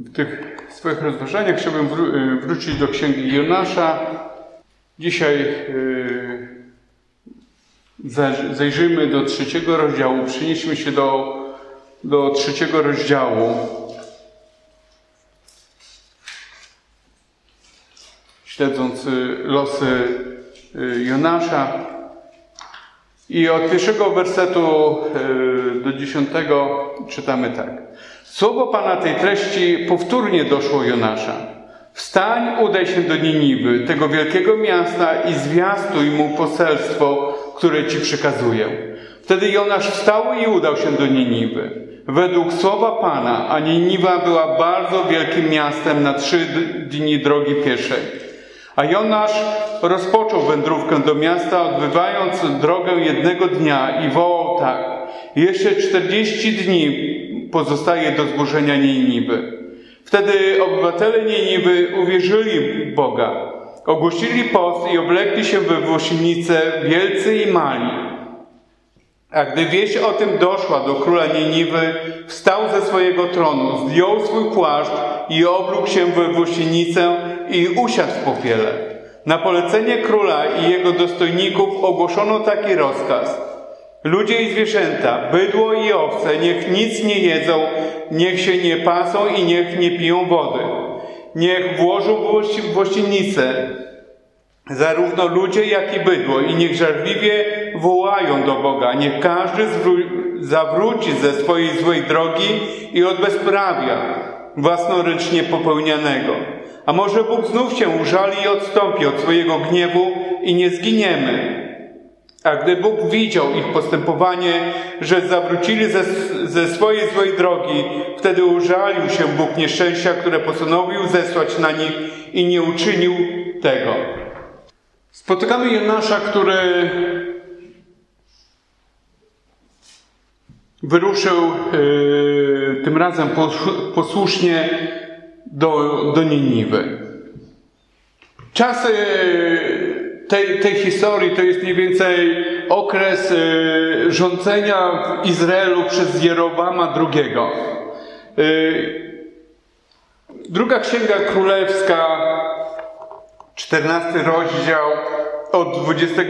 W tych swoich rozważaniach chciałbym wrócić do księgi Jonasza. Dzisiaj zajrzyjmy do 3 rozdziału. Przenieśmy się do 3 rozdziału. Śledząc losy Jonasza. I od 1 wersetu do 10 czytamy tak. Słowo Pana tej treści powtórnie doszło Jonasza. Wstań, udaj się do Niniwy, tego wielkiego miasta i zwiastuj mu poselstwo, które ci przekazuję. Wtedy Jonasz wstał i udał się do Niniwy. Według słowa Pana, a Niniwa była bardzo wielkim miastem na 3 dni drogi pieszej. A Jonasz rozpoczął wędrówkę do miasta, odbywając drogę jednego dnia i wołał tak. Jeszcze 40 dni pozostaje do zburzenia Niniwy. Wtedy obywatele Niniwy uwierzyli w Boga. Ogłosili post i oblekli się we włosienice wielcy i mali. A gdy wieść o tym doszła do króla Niniwy, wstał ze swojego tronu, zdjął swój płaszcz i oblógł się we włosienicę i usiadł w popiele. Na polecenie króla i jego dostojników ogłoszono taki rozkaz. Ludzie i zwierzęta, bydło i owce, niech nic nie jedzą, niech się nie pasą i niech nie piją wody. Niech włożą w włosienicę zarówno ludzie, jak i bydło i niech żarliwie wołają do Boga. Niech każdy zawróci ze swojej złej drogi i od bezprawia własnoręcznie popełnianego. A może Bóg znów się użali i odstąpi od swojego gniewu i nie zginiemy. A gdy Bóg widział ich postępowanie, że zawrócili ze swojej złej drogi, wtedy użalił się Bóg nieszczęścia, które postanowił zesłać na nich i nie uczynił tego. Spotykamy Jonasza, który wyruszył tym razem posłusznie do Niniwy. Czasy tej historii to jest mniej więcej okres rządzenia w Izraelu przez Jeroboama II. Druga Księga Królewska, 14 rozdział, od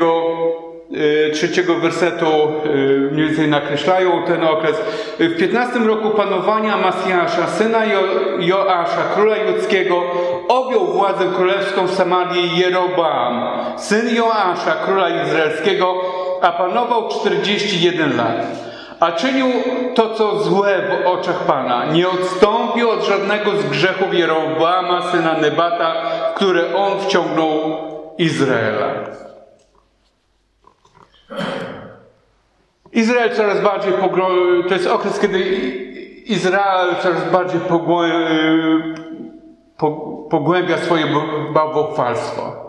23 wersetu mniej więcej nakreślają ten okres. W 15 roku panowania Amazjasza, syna Joasza, króla judzkiego, objął władzę królewską w Samarii Jeroboam, syn Joasza, króla izraelskiego, a panował 41 lat. A czynił to, co złe w oczach Pana. Nie odstąpił od żadnego z grzechów Jeroboama, syna Nebata, w które on wciągnął Izraela. Izrael coraz bardziej to jest okres, kiedy Izrael coraz bardziej pogłębia swoje bałwochwalstwo.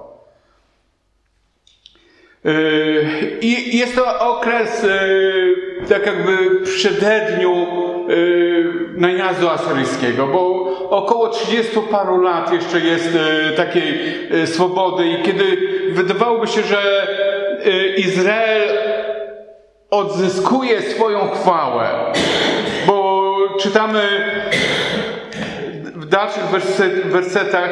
I jest to okres tak jakby w przededniu najazdu asyryjskiego, bo około 30 paru lat jeszcze jest takiej swobody i kiedy wydawałoby się, że Izrael odzyskuje swoją chwałę, bo czytamy w dalszych wersetach: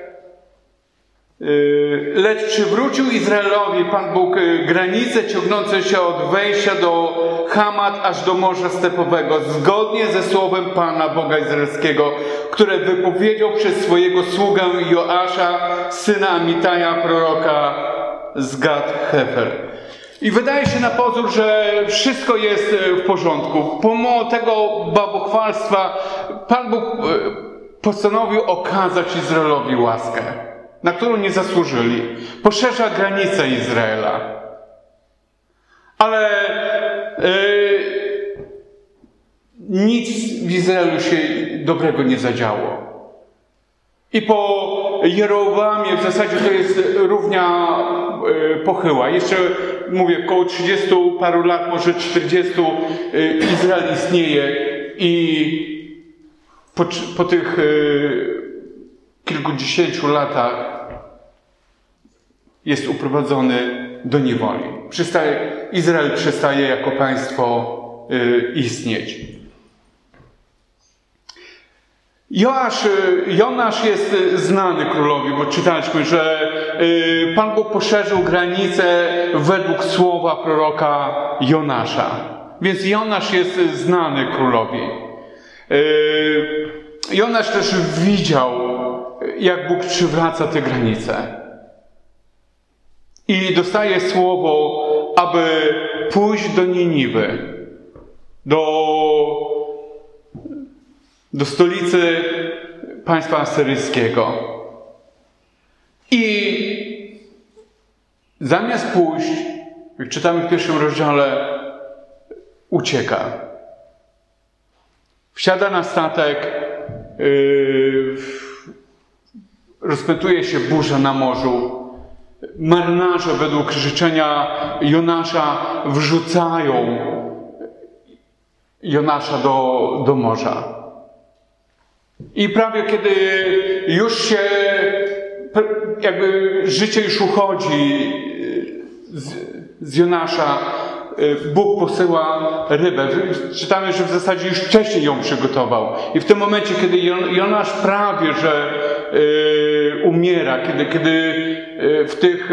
lecz przywrócił Izraelowi Pan Bóg granice ciągnące się od wejścia do Hamat aż do Morza Stepowego, zgodnie ze słowem Pana Boga Izraelskiego, które wypowiedział przez swojego sługę Joasza, syna Amitaja, proroka z Gad-Hefer. I wydaje się na pozór, że wszystko jest w porządku. Pomimo tego bałwochwalstwa Pan Bóg postanowił okazać Izraelowi łaskę, na którą nie zasłużyli. Poszerza granice Izraela. Ale nic w Izraelu się dobrego nie zadziało. I po Jeroboamie w zasadzie to jest równia pochyła. Jeszcze mówię, około 30 paru lat, może 40 Izrael istnieje i po tych kilkudziesięciu latach jest uprowadzony do niewoli. Izrael przestaje jako państwo istnieć. Jonasz jest znany królowi, bo czytaliśmy, że Pan Bóg poszerzył granice według słowa proroka Jonasza. Więc Jonasz jest znany królowi. Jonasz też widział, jak Bóg przywraca te granice. I dostaje słowo, aby pójść do Niniwy, do stolicy państwa asyryjskiego. I zamiast pójść, jak czytamy w 1 rozdziale, ucieka. Wsiada na statek, rozpętuje się burza na morzu. Marynarze według życzenia Jonasza wrzucają Jonasza do morza. I prawie kiedy już się, jakby życie już uchodzi z Jonasza, Bóg posyła rybę. Czytamy, że w zasadzie już wcześniej ją przygotował. I w tym momencie, kiedy Jonasz prawie, że umiera, kiedy w tych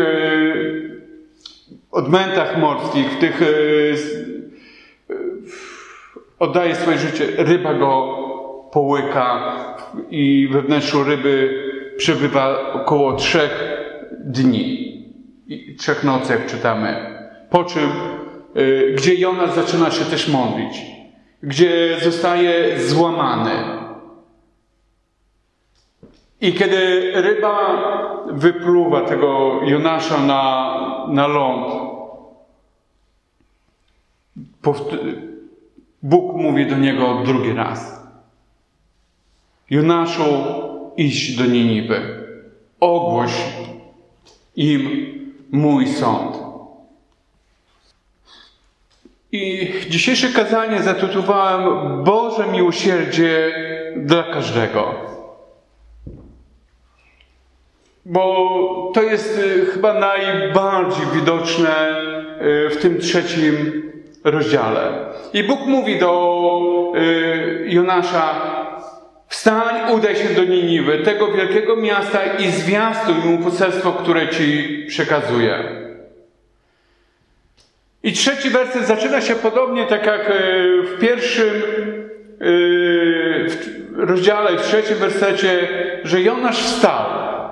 odmętach morskich, w tych oddaje swoje życie, ryba go połyka i we wnętrzu ryby przebywa około 3 dni i 3 nocy, jak czytamy. Po czym, gdzie Jonasz zaczyna się też modlić, gdzie zostaje złamany. I kiedy ryba wypluwa tego Jonasza na ląd, Bóg mówi do niego drugi raz: Jonaszu, idź do Niniwy, ogłoś im mój sąd. I dzisiejsze kazanie zatytułowałem Boże miłosierdzie dla każdego. Bo to jest chyba najbardziej widoczne w tym 3 rozdziale. I Bóg mówi do Jonasza: wstań, udaj się do Niniwy, tego wielkiego miasta, i zwiastuj mu poselstwo, które ci przekazuję. I 3 werset zaczyna się podobnie, tak jak w 1 rozdziale, w 3 wersecie, że Jonasz wstał.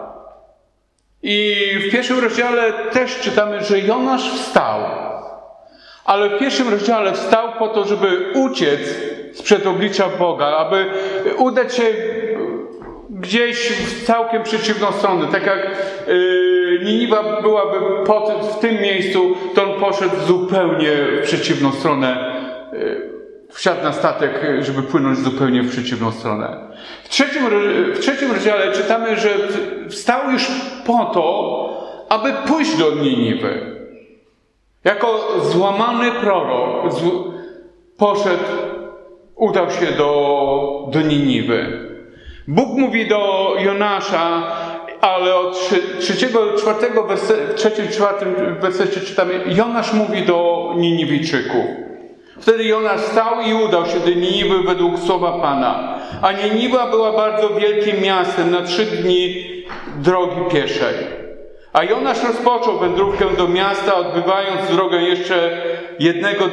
I w 1 rozdziale też czytamy, że Jonasz wstał. Ale w 1 rozdziale wstał po to, żeby uciec sprzed oblicza Boga, aby udać się gdzieś w całkiem przeciwną stronę. Tak jak Niniwa byłaby w tym miejscu, to on poszedł zupełnie w przeciwną stronę. Wsiadł na statek, żeby płynąć zupełnie w przeciwną stronę. W 3 rozdziale czytamy, że wstał już po to, aby pójść do Niniwy. Jako złamany prorok poszedł, udał się do Niniwy. Bóg mówi do Jonasza, ale od 3-4 wersecie czytamy, Jonasz mówi do Niniwijczyków. Wtedy Jonasz wstał i udał się do Niniwy według słowa Pana. A Niniwa była bardzo wielkim miastem, na 3 dni drogi pieszej. A Jonasz rozpoczął wędrówkę do miasta, odbywając drogę jednego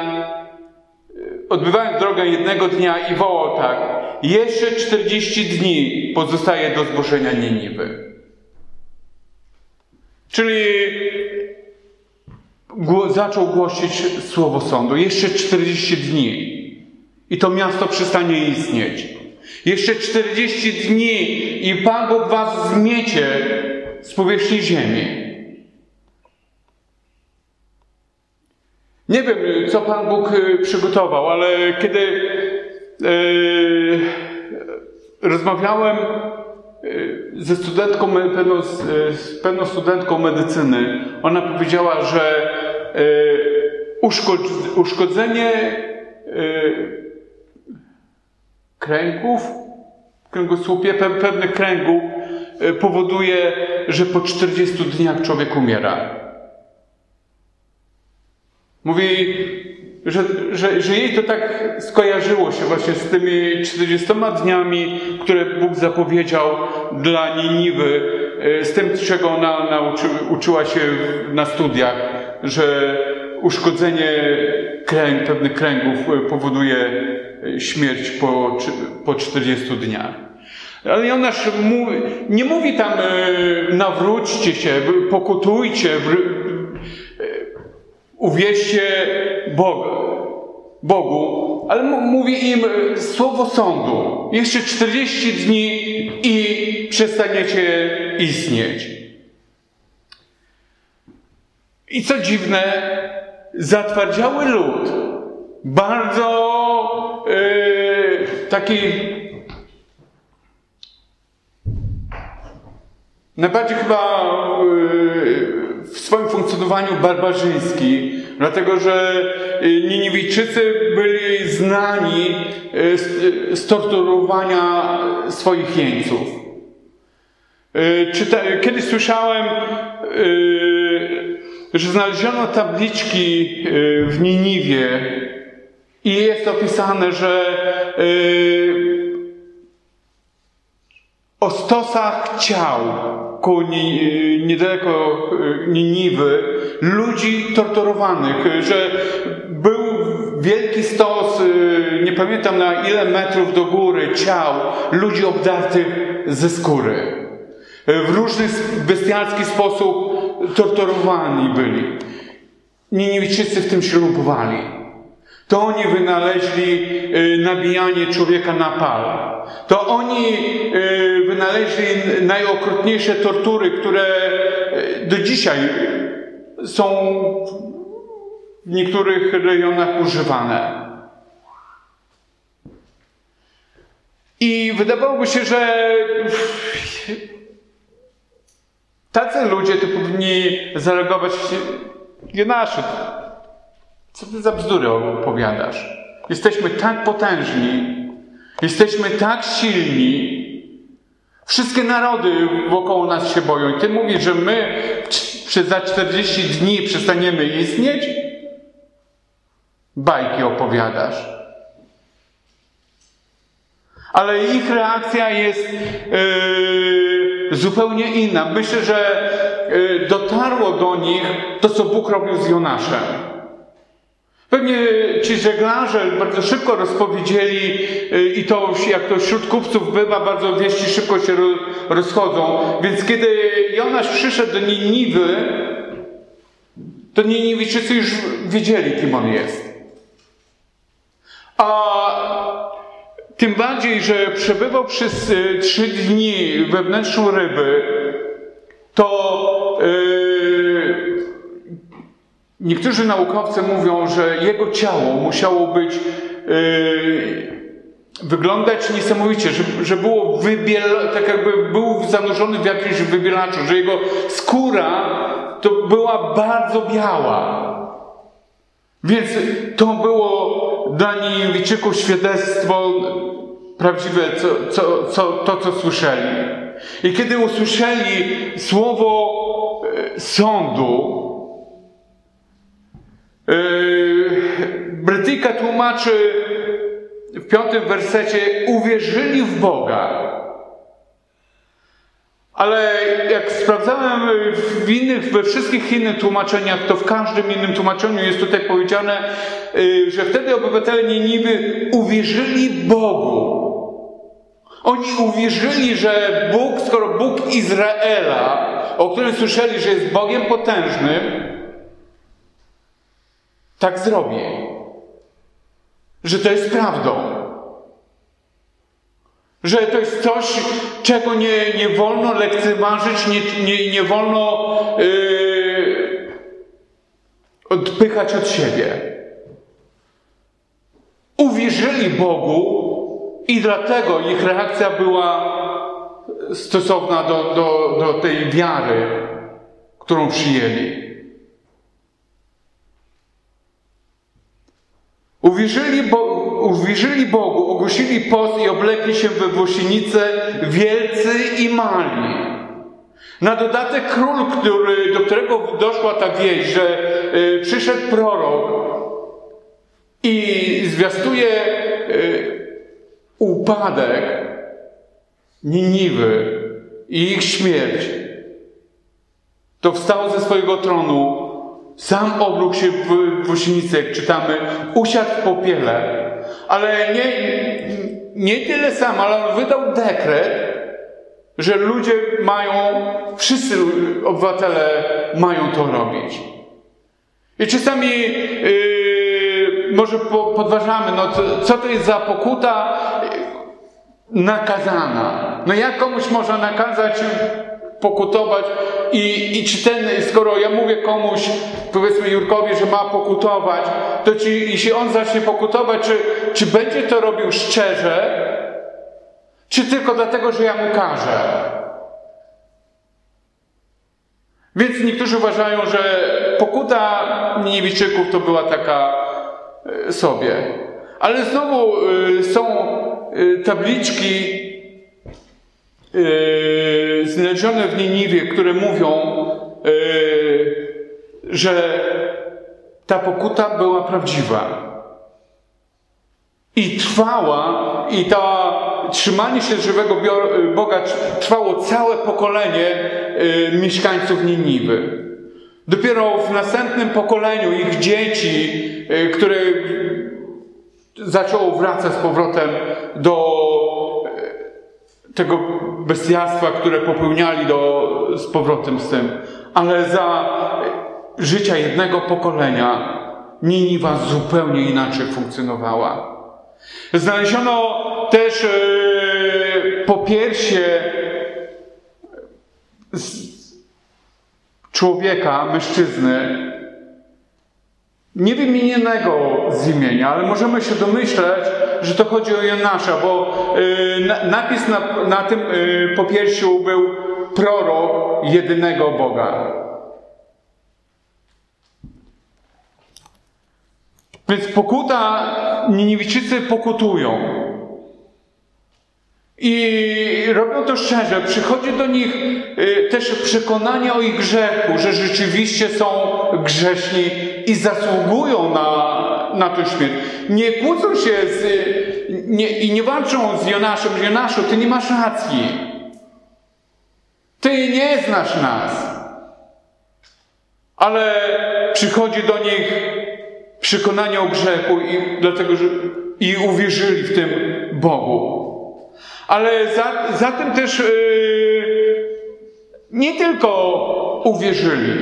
dnia i wołał tak: jeszcze 40 dni pozostaje do zburzenia Niniwy. Czyli zaczął głosić słowo sądu. Jeszcze 40 dni i to miasto przestanie istnieć. Jeszcze 40 dni i Pan Bóg was zmiecie z powierzchni ziemi. Nie wiem, co Pan Bóg przygotował, ale kiedy rozmawiałem ze studentką, pewną studentką medycyny, ona powiedziała, że uszkodzenie kręgów, w kręgosłupie, pewnych kręgów powoduje, że po 40 dniach człowiek umiera. Mówi, że jej to tak skojarzyło się właśnie z tymi 40 dniami, które Bóg zapowiedział dla Niniwy, z tym, czego ona uczyła się na studiach, że uszkodzenie pewnych kręgów powoduje śmierć po 40 dniach. Ale Jonasz nie mówi tam nawróćcie się, pokutujcie, uwierzcie Bogu, ale mówi im słowo sądu. Jeszcze 40 dni i przestaniecie istnieć. I co dziwne, zatwardziały lud, bardzo taki najbardziej chyba w swoim funkcjonowaniu barbarzyński, dlatego że Niniwijczycy byli znani z torturowania swoich jeńców. Kiedyś słyszałem, że znaleziono tabliczki w Niniwie i jest opisane, że o stosach ciał niedaleko Niniwy ludzi torturowanych, że był wielki stos, nie pamiętam na ile metrów do góry, ciał ludzi obdartych ze skóry. W różny bestialski sposób torturowani byli. Niniwijczycy w tym ślubowali. To oni wynaleźli nabijanie człowieka na pal. To oni wynaleźli najokrutniejsze tortury, które do dzisiaj są w niektórych rejonach używane. I wydawałoby się, że tacy ludzie to powinni zareagować: Jonaszu, co ty za bzdury opowiadasz? Jesteśmy tak potężni, jesteśmy tak silni, wszystkie narody wokoło nas się boją i ty mówisz, że my za 40 dni przestaniemy istnieć? Bajki opowiadasz. Ale ich reakcja jest zupełnie inna. Myślę, że dotarło do nich to, co Bóg robił z Jonaszem. Pewnie ci żeglarze bardzo szybko rozpowiedzieli i to, jak to wśród kupców bywa, bardzo wieści szybko się rozchodzą. Więc kiedy Jonasz przyszedł do Niniwy, to Niniwijczycy już wiedzieli, kim on jest. A tym bardziej, że przebywał przez 3 dni we wnętrzu ryby, to niektórzy naukowcy mówią, że jego ciało musiało być wyglądać niesamowicie, że było tak jakby był zanurzony w jakimś wybielaczu, że jego skóra to była bardzo biała. Więc to było dla Niniwijczyków świadectwo prawdziwe, to co słyszeli. I kiedy usłyszeli słowo sądu, Brytyjka tłumaczy w 5. wersecie: uwierzyli w Boga. Ale jak sprawdzałem we wszystkich innych tłumaczeniach, to w każdym innym tłumaczeniu jest tutaj powiedziane, że wtedy obywatele Niniwy uwierzyli Bogu. Oni uwierzyli, że Bóg, skoro Bóg Izraela, o którym słyszeli, że jest Bogiem potężnym, tak zrobi. Że to jest prawdą. Że to jest coś, czego nie wolno lekceważyć, nie wolno odpychać od siebie. Uwierzyli Bogu i dlatego ich reakcja była stosowna do tej wiary, którą przyjęli. Uwierzyli Bogu, ogłosili post i oblekli się we włosienice wielcy i mali. Na dodatek król, do którego doszła ta wieść, że przyszedł prorok, i zwiastuje upadek Niniwy i ich śmierć, to wstał ze swojego tronu, sam oblógł się w gąsienicę, jak czytamy, usiadł w popiele, ale nie tyle sam, ale on wydał dekret, że ludzie mają, wszyscy obywatele mają to robić. I czasami może podważamy, no co to jest za pokuta nakazana? No jak komuś można nakazać pokutować i czy skoro ja mówię komuś, powiedzmy Jurkowi, że ma pokutować, to jeśli on zacznie pokutować, czy będzie to robił szczerze, czy tylko dlatego, że ja mu każę? Więc niektórzy uważają, że pokuta Niniwijczyków to była taka sobie. Ale znowu są tabliczki znalezione w Niniwie, które mówią, że ta pokuta była prawdziwa. I trwała, i to trzymanie się żywego Boga trwało całe pokolenie mieszkańców Niniwy. Dopiero w następnym pokoleniu ich dzieci, które zaczęło wracać z powrotem do tego bestialstwa, które popełniali z powrotem z tym. Ale za życia jednego pokolenia Niniwa zupełnie inaczej funkcjonowała. Znaleziono też popiersie człowieka, mężczyzny, niewymienionego z imienia, ale możemy się domyśleć, że to chodzi o Jonasza, bo napis na tym popiersiu był prorok jedynego Boga. Więc pokuta, Niniwijczycy pokutują. I robią to szczerze. Przychodzi do nich też przekonanie o ich grzechu, że rzeczywiście są grzeszni i zasługują na tę śmierć. Nie kłócą się i nie walczą z Jonaszem. Jonaszu, ty nie masz racji. Ty nie znasz nas. Ale przychodzi do nich przekonanie o grzechu i dlatego, że i uwierzyli w tym Bogu. Ale za tym też nie tylko uwierzyli,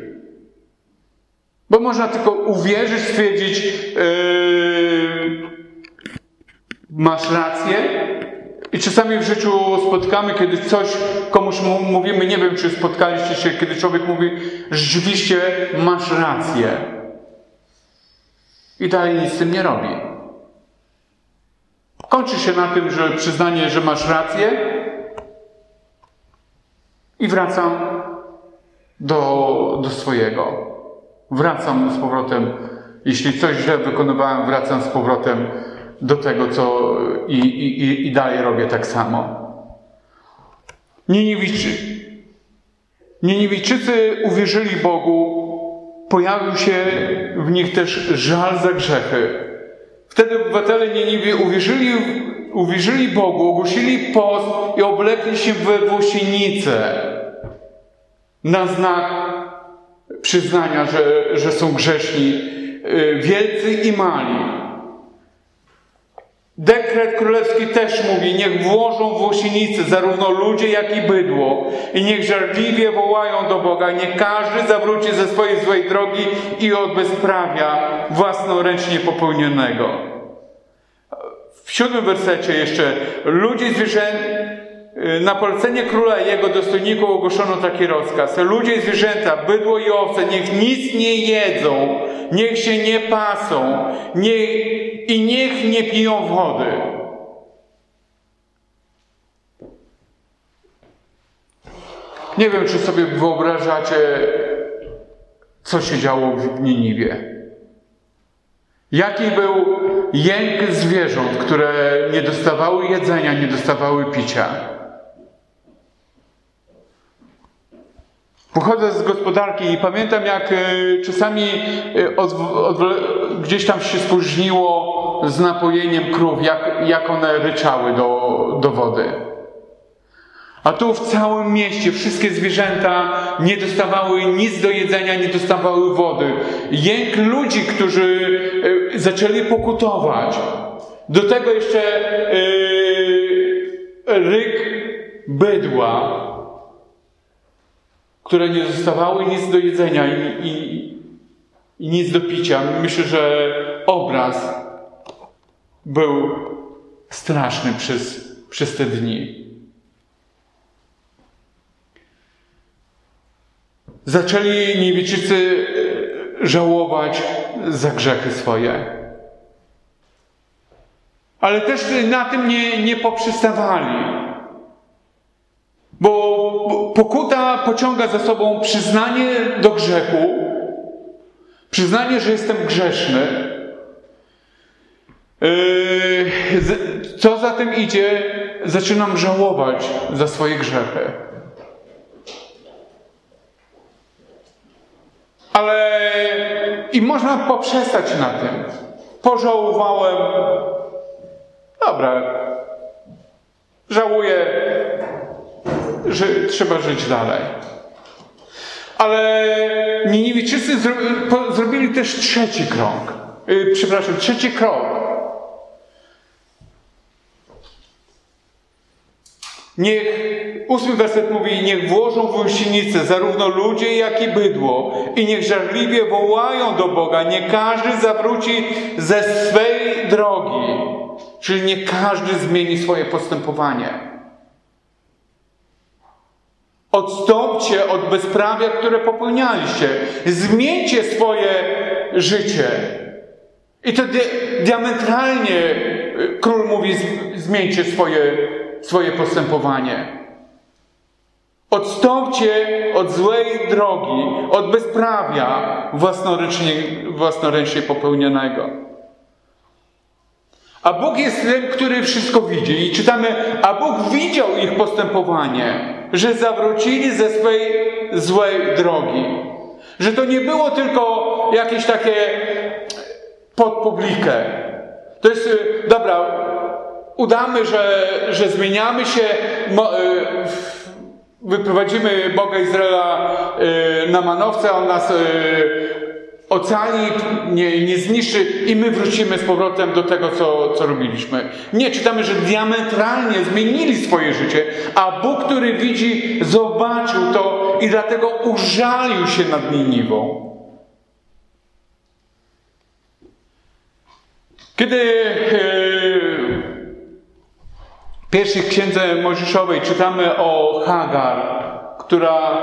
bo można tylko uwierzyć, stwierdzić, masz rację. I czasami w życiu spotykamy, kiedy coś komuś mówimy, nie wiem, czy spotkaliście się, kiedy człowiek mówi, rzeczywiście masz rację. I dalej nic z tym nie robi. Kończy się na tym, że przyznanie, że masz rację i wracam do swojego. Wracam z powrotem, jeśli coś źle wykonywałem, wracam z powrotem do tego, co i dalej robię tak samo. Niniwijczycy uwierzyli Bogu, pojawił się w nich też żal za grzechy. Wtedy obywatele Niniwy uwierzyli Bogu, ogłosili post i oblekli się we włosienice na znak przyznania, że są grzeszni, wielcy i mali. Dekret królewski też mówi, niech włożą w łosienicy zarówno ludzie, jak i bydło i niech żarliwie wołają do Boga, niech każdy zawróci ze swojej złej drogi i od bezprawia własnoręcznie popełnionego. W 7 wersecie jeszcze, ludzie na polecenie króla i jego dostojników ogłoszono taki rozkaz. Ludzie i zwierzęta, bydło i owce, niech nic nie jedzą, niech się nie pasą i niech nie piją wody. Nie wiem, czy sobie wyobrażacie, co się działo w Niniwie. Jaki był jęk zwierząt, które nie dostawały jedzenia, nie dostawały picia. Pochodzę z gospodarki i pamiętam, jak czasami gdzieś tam się spóźniło z napojeniem krów, jak one ryczały do wody. A tu w całym mieście wszystkie zwierzęta nie dostawały nic do jedzenia, nie dostawały wody. Jęk ludzi, którzy zaczęli pokutować. Do tego jeszcze ryk bydła, które nie dostawały nic do jedzenia i nic do picia. Myślę, że obraz był straszny przez te dni. Zaczęli Niewieczycy żałować za grzechy swoje. Ale też na tym nie poprzestawali. Bo pokuta pociąga za sobą przyznanie do grzechu, przyznanie, że jestem grzeszny. Co za tym idzie? Zaczynam żałować za swoje grzechy. Ale i można poprzestać na tym. Pożałowałem. Dobra. Żałuję, że trzeba żyć dalej. Ale Niniwijczycy zrobili też trzeci krok. Niech, 8 werset mówi, niech włożą w gąsienicę zarówno ludzie, jak i bydło i niech żarliwie wołają do Boga, niech każdy zawróci ze swej drogi. Czyli niech każdy zmieni swoje postępowanie. Odstąpcie od bezprawia, które popełnialiście. Zmieńcie swoje życie. I to diametralnie król mówi, zmieńcie swoje postępowanie. Odstąpcie od złej drogi, od bezprawia własnoręcznie popełnionego. A Bóg jest tym, który wszystko widzi. I czytamy, a Bóg widział ich postępowanie, że zawrócili ze swej złej drogi. Że to nie było tylko jakieś takie pod publikę. To jest, dobra, udamy, że zmieniamy się, wyprowadzimy Boga Izraela na manowce, on nas ocali, nie zniszczy i my wrócimy z powrotem do tego, co robiliśmy. Nie, czytamy, że diametralnie zmienili swoje życie, a Bóg, który widzi, zobaczył to i dlatego użalił się nad Niniwą. Kiedy w pierwszej księdze Mojżeszowej czytamy o Hagar, która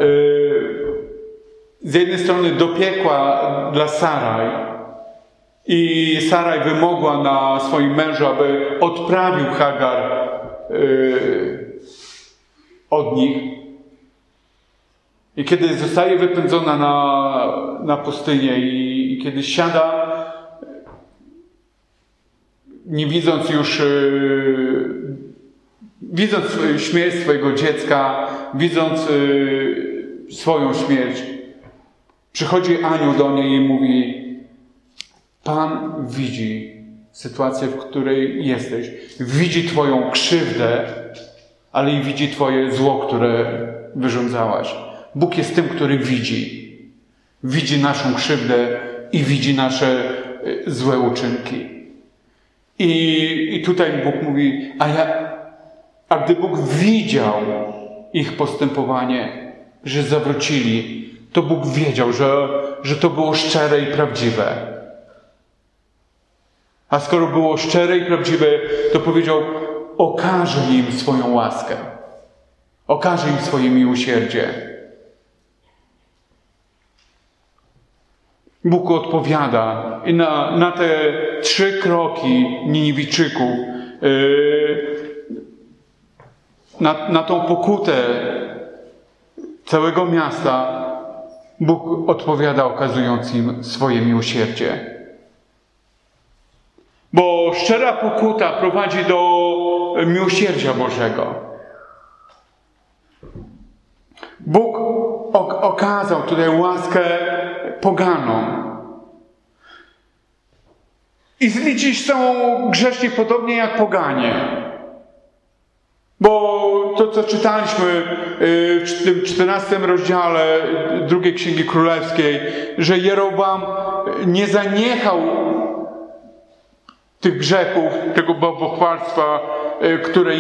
z jednej strony dopiekła dla Saraj i Saraj wymogła na swoim mężu, aby odprawił Hagar od nich. I kiedy zostaje wypędzona na pustynię i kiedy siada, nie widząc już, widząc śmierć swojego dziecka, widząc swoją śmierć, przychodzi anioł do niej i mówi: Pan widzi sytuację, w której jesteś. Widzi twoją krzywdę, ale i widzi twoje zło, które wyrządzałaś. Bóg jest tym, który widzi. Widzi naszą krzywdę i widzi nasze złe uczynki. I tutaj Bóg mówi, a gdy Bóg widział ich postępowanie, że zawrócili, to Bóg wiedział, że to było szczere i prawdziwe. A skoro było szczere i prawdziwe, to powiedział, okaże im swoją łaskę. Okaże im swoje miłosierdzie. Bóg odpowiada i na te 3 kroki Niniwijczyków, na tą pokutę całego miasta, Bóg odpowiada, okazując im swoje miłosierdzie. Bo szczera pokuta prowadzi do miłosierdzia Bożego. Bóg okazał tutaj łaskę poganom. Izraelici są grzeczni podobnie jak poganie. Bo to, co czytaliśmy w tym 14 rozdziale drugiej Księgi Królewskiej, że Jeroboam nie zaniechał tych grzechów, tego bałwochwalstwa, które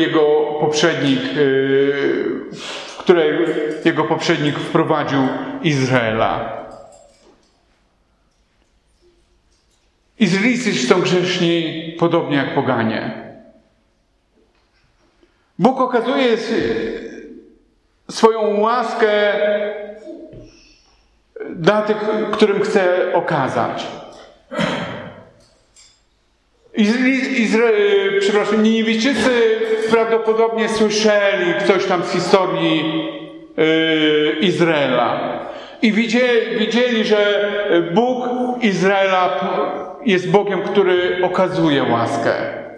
jego poprzednik wprowadził Izraela. Izraelici są grzeszni podobnie jak poganie. Bóg okazuje swoją łaskę dla tych, którym chce okazać. Niniwijczycy prawdopodobnie słyszeli coś tam z historii Izraela. I wiedzieli, że Bóg Izraela jest Bogiem, który okazuje łaskę.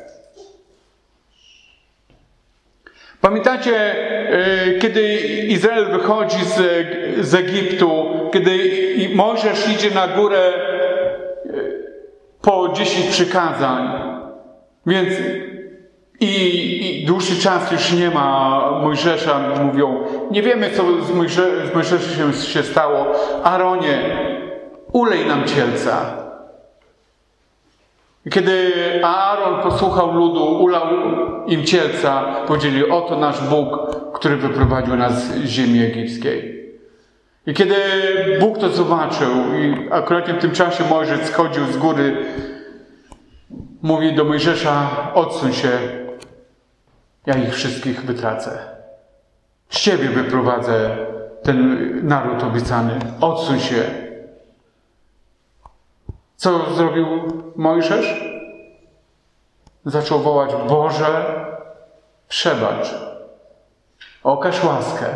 Pamiętacie, kiedy Izrael wychodzi z Egiptu, kiedy Mojżesz idzie na górę po 10 przykazań, więc i dłuższy czas już nie ma Mojżesza, mówią, nie wiemy, co z Mojżeszem się stało. Aaronie, ulej nam cielca. Kiedy Aaron posłuchał ludu, ulał im cielca, powiedzieli, oto nasz Bóg, który wyprowadził nas z ziemi egipskiej. I kiedy Bóg to zobaczył, i akurat w tym czasie Mojżesz schodził z góry, mówi do Mojżesza, odsuń się, ja ich wszystkich wytracę. Z ciebie wyprowadzę ten naród obiecany. Odsuń się. Co zrobił Mojżesz? Zaczął wołać, Boże, przebacz. Okaż łaskę.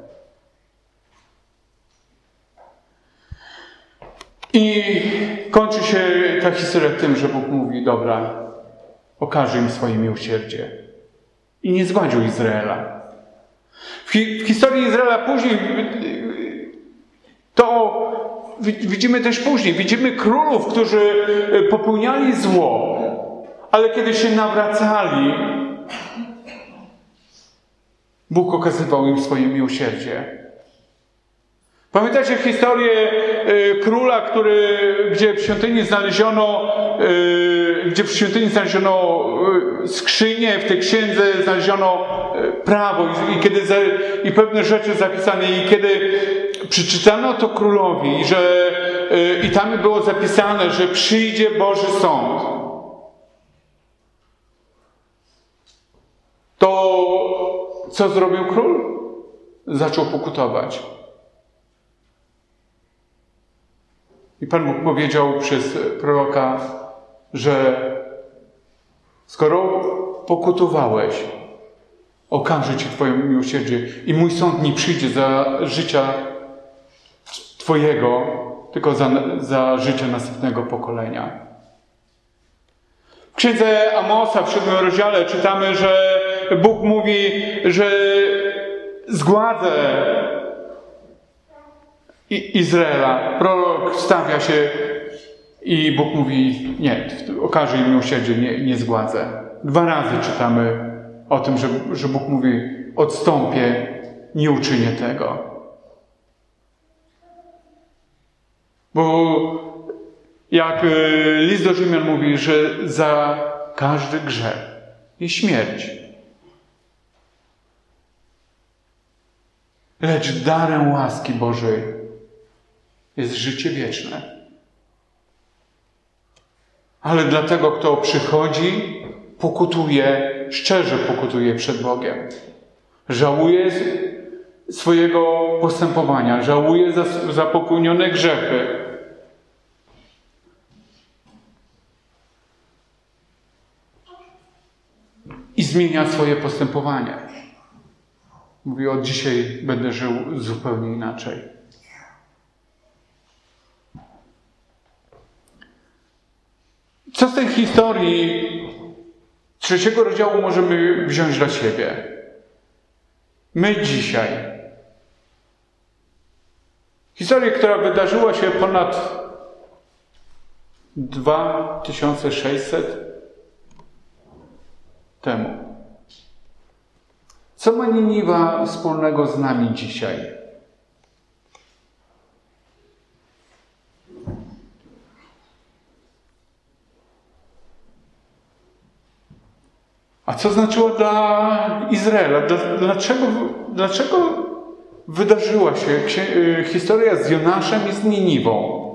I kończy się ta historia tym, że Bóg mówi, dobra, okaże im swoje miłosierdzie. I nie zgładził Izraela. W historii Izraela później to widzimy też później. Widzimy królów, którzy popełniali zło, ale kiedy się nawracali, Bóg okazywał im swoje miłosierdzie. Pamiętacie historię króla, gdzie w świątyni znaleziono skrzynię, w tej księdze znaleziono prawo i pewne rzeczy zapisane. I kiedy przeczytano to królowi, i tam było zapisane, że przyjdzie Boży Sąd, to co zrobił król? Zaczął pokutować. I Pan Bóg powiedział przez proroka, że skoro pokutowałeś, okaże Ci Twoje miłosierdzie i mój sąd nie przyjdzie za życia Twojego, tylko za życie następnego pokolenia. W księdze Amosa w 7 rozdziale czytamy, że Bóg mówi, że zgładzę Izraela. Prorok stawia się i Bóg mówi, nie, okaże im miłosierdzie, nie zgładzę. 2 razy czytamy o tym, że Bóg mówi, odstąpię, nie uczynię tego. Bo jak list do Rzymian mówi, że za każdy grzech jest śmierć. Lecz darem łaski Bożej jest życie wieczne. Ale dla tego, kto przychodzi, pokutuje, szczerze pokutuje przed Bogiem. Żałuje swojego postępowania, żałuje za popełnione grzechy. I zmienia swoje postępowanie. Mówi, od dzisiaj będę żył zupełnie inaczej. Co z tej historii 3 rozdziału możemy wziąć dla siebie? My dzisiaj. Historię, która wydarzyła się ponad 2600 temu. Co ma Niniwa wspólnego z nami dzisiaj? A co znaczyło dla Izraela? Dlaczego wydarzyła się historia z Jonaszem i z Niniwą?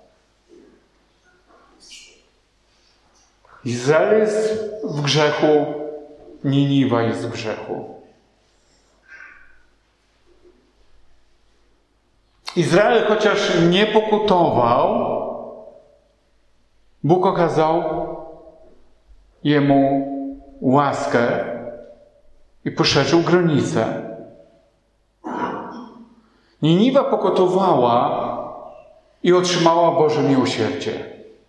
Izrael jest w grzechu, Niniwa jest w grzechu. Izrael chociaż nie pokutował, Bóg okazał jemu łaskę i poszerzył granice. Niniwa pokutowała i otrzymała Boże miłosierdzie.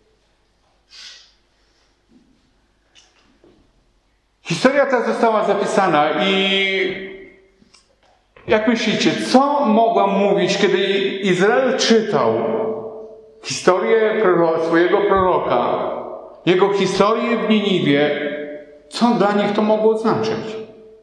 Historia ta została zapisana i jak myślicie, co mogła mówić, kiedy Izrael czytał historię swojego proroka, jego historię w Niniwie, co dla nich to mogło znaczyć?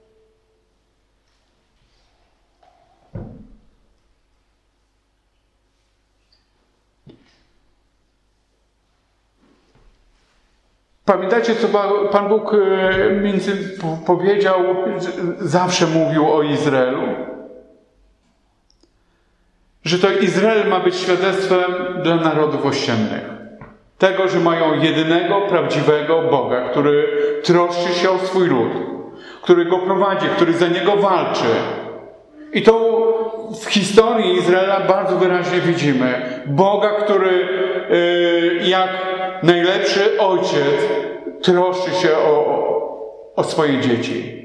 Pamiętacie, co Pan Bóg powiedział, zawsze mówił o Izraelu? Że to Izrael ma być świadectwem dla narodów ościennych. Tego, że mają jedynego, prawdziwego Boga, który troszczy się o swój lud, który go prowadzi, który za niego walczy. I to w historii Izraela bardzo wyraźnie widzimy. Boga, który jak najlepszy ojciec troszczy się o swoje dzieci.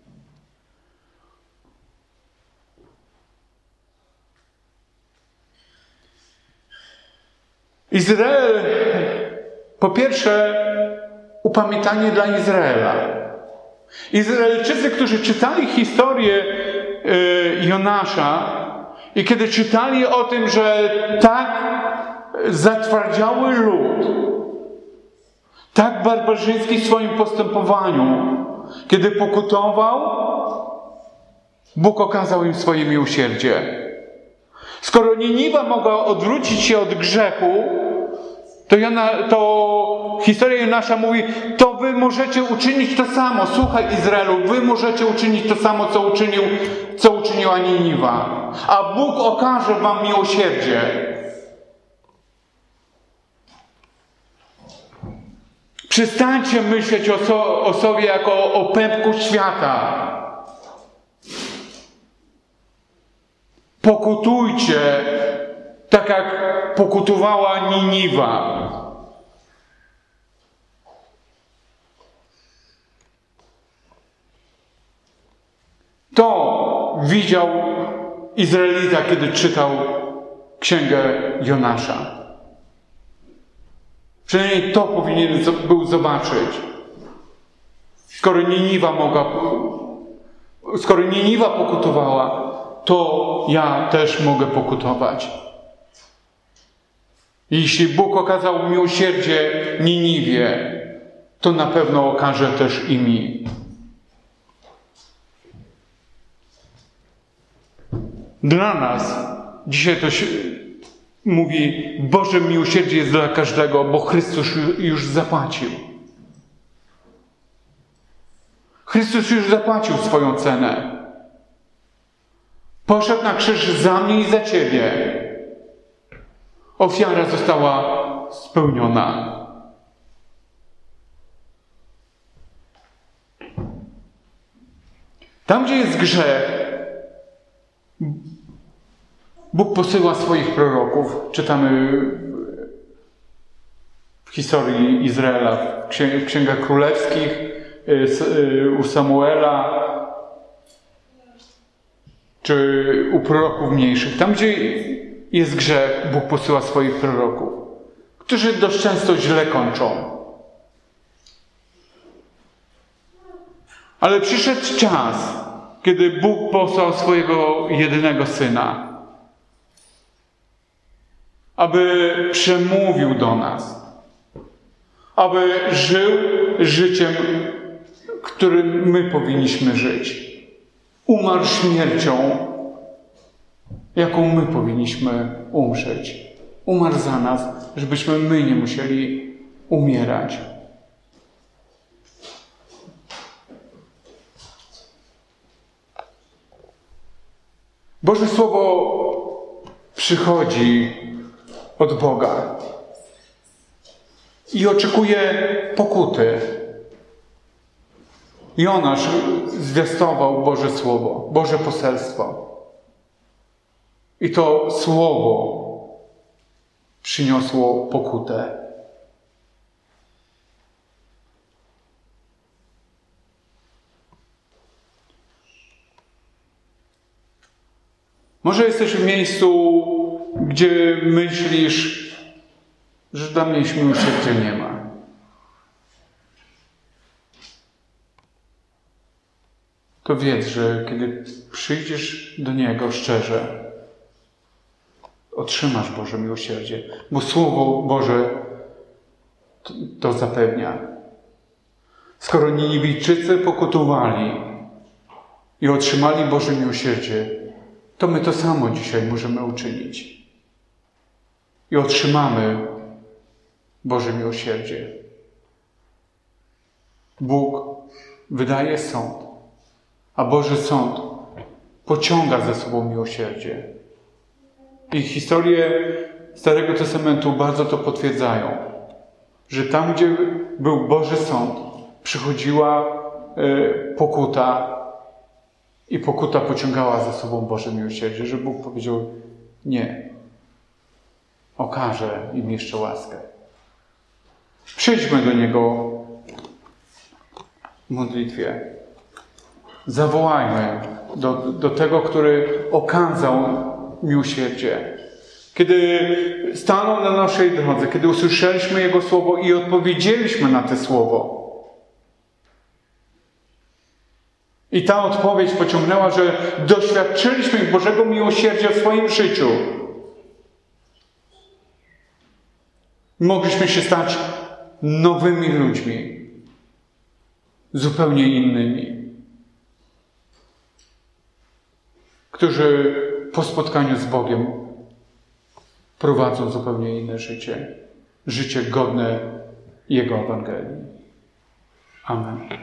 Izrael, po pierwsze, upamiętanie dla Izraela. Izraelczycy, którzy czytali historię Jonasza i kiedy czytali o tym, że tak zatwardziały lud, tak barbarzyński w swoim postępowaniu, kiedy pokutował, Bóg okazał im swoje miłosierdzie. Skoro Niniwa mogła odwrócić się od grzechu, to historia Jonasza mówi, to wy możecie uczynić to samo. Słuchaj, Izraelu, wy możecie uczynić to samo, co uczyniła Niniwa. A Bóg okaże wam miłosierdzie. Przestańcie myśleć o sobie jako o pępku świata. Pokutujcie, tak jak pokutowała Niniwa. To widział Izraelita, kiedy czytał księgę Jonasza. Przynajmniej to powinien był zobaczyć. Skoro Niniwa pokutowała, to ja też mogę pokutować. Jeśli Bóg okazał miłosierdzie Niniwie, to na pewno okaże też i mi. Dla nas dzisiaj to się mówi, Boże miłosierdzie jest dla każdego, bo Chrystus już zapłacił. Chrystus już zapłacił swoją cenę. Poszedł na krzyż za mnie i za ciebie. Ofiara została spełniona. Tam, gdzie jest grzech, Bóg posyła swoich proroków. Czytamy w historii Izraela, w księgach królewskich, u Samuela, czy u proroków mniejszych. Tam, gdzie jest grzech, Bóg posyła swoich proroków, którzy dość często źle kończą. Ale przyszedł czas, kiedy Bóg posłał swojego jedynego Syna, aby przemówił do nas. aby żył życiem, którym my powinniśmy żyć. Umarł śmiercią, jaką my powinniśmy umrzeć. Umarł za nas, żebyśmy my nie musieli umierać. Boże Słowo przychodzi od Boga i oczekuje pokuty. Jonasz zwiastował Boże Słowo, Boże poselstwo. I to Słowo przyniosło pokutę. Może jesteś w miejscu, gdzie myślisz, że dla mnie miłosierdzia nie ma. To wiedz, że kiedy przyjdziesz do Niego szczerze, otrzymasz Boże miłosierdzie, bo Słowo Boże to zapewnia. Skoro Niniwijczycy pokutowali i otrzymali Boże miłosierdzie, to my to samo dzisiaj możemy uczynić. I otrzymamy Boże miłosierdzie. Bóg wydaje sąd, a Boży sąd pociąga ze sobą miłosierdzie. I historie Starego Testamentu bardzo to potwierdzają, że tam, gdzie był Boży sąd, przychodziła pokuta i pokuta pociągała ze sobą Boże miłosierdzie, że Bóg powiedział nie, okaże im jeszcze łaskę. Przyjdźmy do Niego w modlitwie. Zawołajmy do tego, który okazał miłosierdzie. Kiedy stanął na naszej drodze, kiedy usłyszeliśmy Jego Słowo i odpowiedzieliśmy na to Słowo. I ta odpowiedź pociągnęła, że doświadczyliśmy Bożego miłosierdzia w swoim życiu. Mogliśmy się stać nowymi ludźmi, zupełnie innymi, którzy po spotkaniu z Bogiem prowadzą zupełnie inne życie. Życie godne Jego Ewangelii. Amen.